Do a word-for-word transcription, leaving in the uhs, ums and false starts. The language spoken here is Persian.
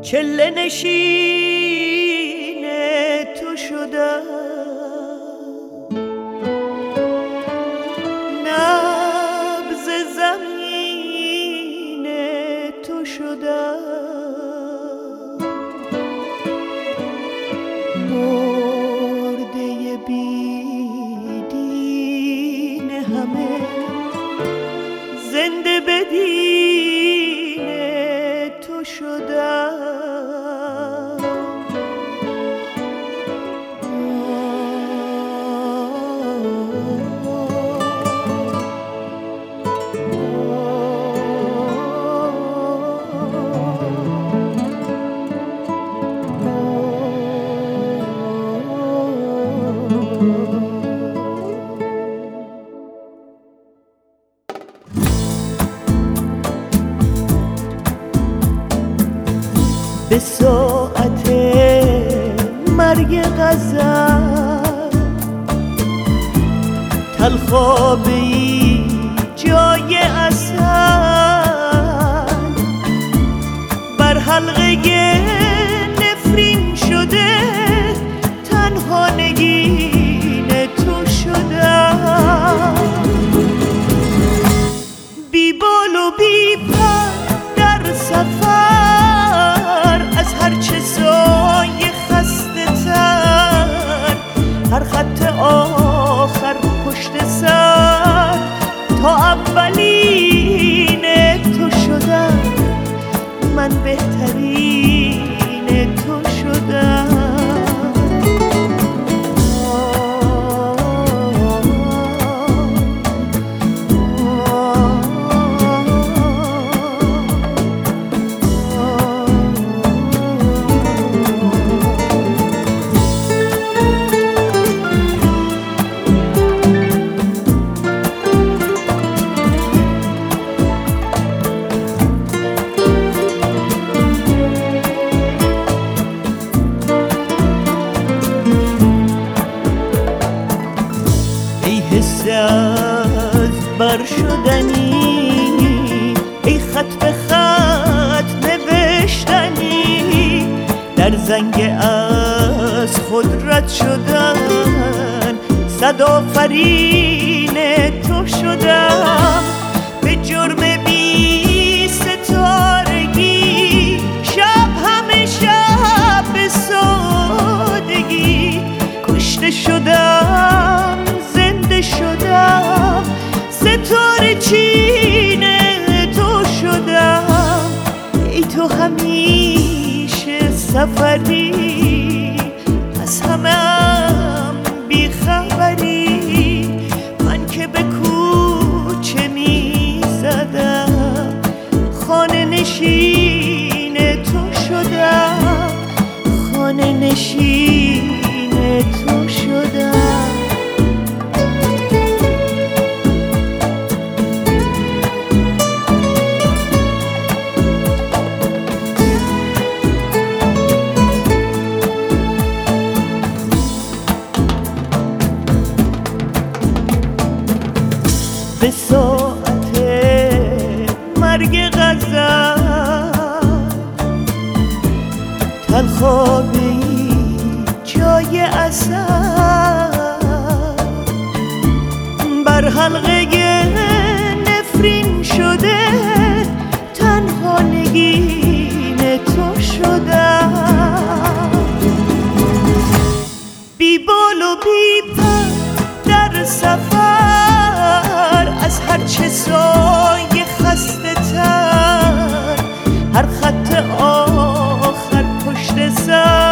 چله نشین تو شدم، نبض زمین تو شدم، مرده بیدین همه زنده بدین تو شدم. به ساعت مرگ غزل تلخابی جای اصل بر حلقه نفرین شده تنها نگین تو شدم. بی بال و بی پر در سفر از هرچه سایه خسته تر، هر خط آخر پشت سر تا اولین تو شدم، من بهترین تو شدم. از بر شدنی، ای خط به خط نوشتنی، در زنگ از خود رد شدن، صد آفرین تو شدم. به جرم بی ستارگی شب همه شب به سادگی کشته شدم، شدم ستاره چین تو شدم. ای تو همیشه سفری، از همم بی خبری، من که به کوچه می زدم خانه نشین تو شدم، خانه نشین تو شدم. به ساعت مرگ غزل تلخابی جای اصل بر حلقه نفرین شده تنها نگین تو شدم. بی بال و بی پر در سفر از هرچه سایه خسته تر، هر خط آخر پشت سر